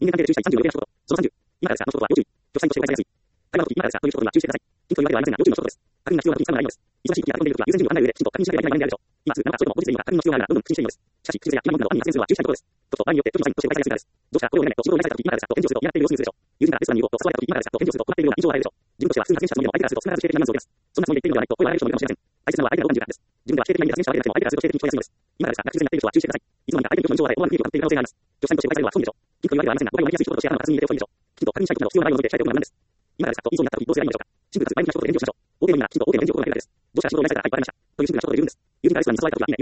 人間関係で注意したい36例の仕事。その30、今からですが、この仕事は要注意。助手さんとして誤解されやすい。会話の時、今からですが、という一言は注意してください。禁というわけではありませんが、要注意の一言です。確認が必要な時に使うのがいいのです。忙しい時や運んでいる時は優先順位を考える上で、きちんと確認しなければいけない場面であるでしょう。今すぐなのか、それとも後日でいいのか、確認の必要があるなら、どんどん確認していいのです。しかし、手術や今問題など、案に発生するのは注意したいことです。と場合によって、取りの際にとして誤解されやすいからです。どうしたらこれをやめないと、仕事を依頼された時、今からですかと返事をすると、やっている様子に映るでしょう。友人からレストランに行こうと誘われた時、今からですかと返事をすると、困っているような印象を与えるでしょう。自分としては普通に発言したつもりでも、相手からすると少なからず否定的なニュアンスを受けます。そんなつもりで言っているのではないと、声を荒げる人もいるのではないと、大切なのは相手がどんな人間かです。自分では否定的な意見で発言したわけでなくても、相手からすると否定的に聞こえやすいのです。今からですか、確実にやっている人は注意してください。いつの間にか相手の気持ちを悪いものに聞こえているかもしれません。今からですか、確実にやっている人は注意してください。いつの間にか相手の気持ちを悪いものに聞こえている可能性があります。助手さんとして誤解されるのは本人でしょう。禁というわけではありませんが、どういうわけでありませんか、こういうふうに話すと、きちんと確認したい時など、必要な内容を述べて伝えておくのが何です。今からですかと言いそうになった時、どうすればいいのでしょうか。シンプルかつ前向きな一言で返事をしましょう。大手の意味ならきちんと大手の返事を心がけるべきです。どうしたら仕事を依頼されたらいっぱいいました。というシンプルな一言で十分です。友人からレストランに誘われた時は、いいね。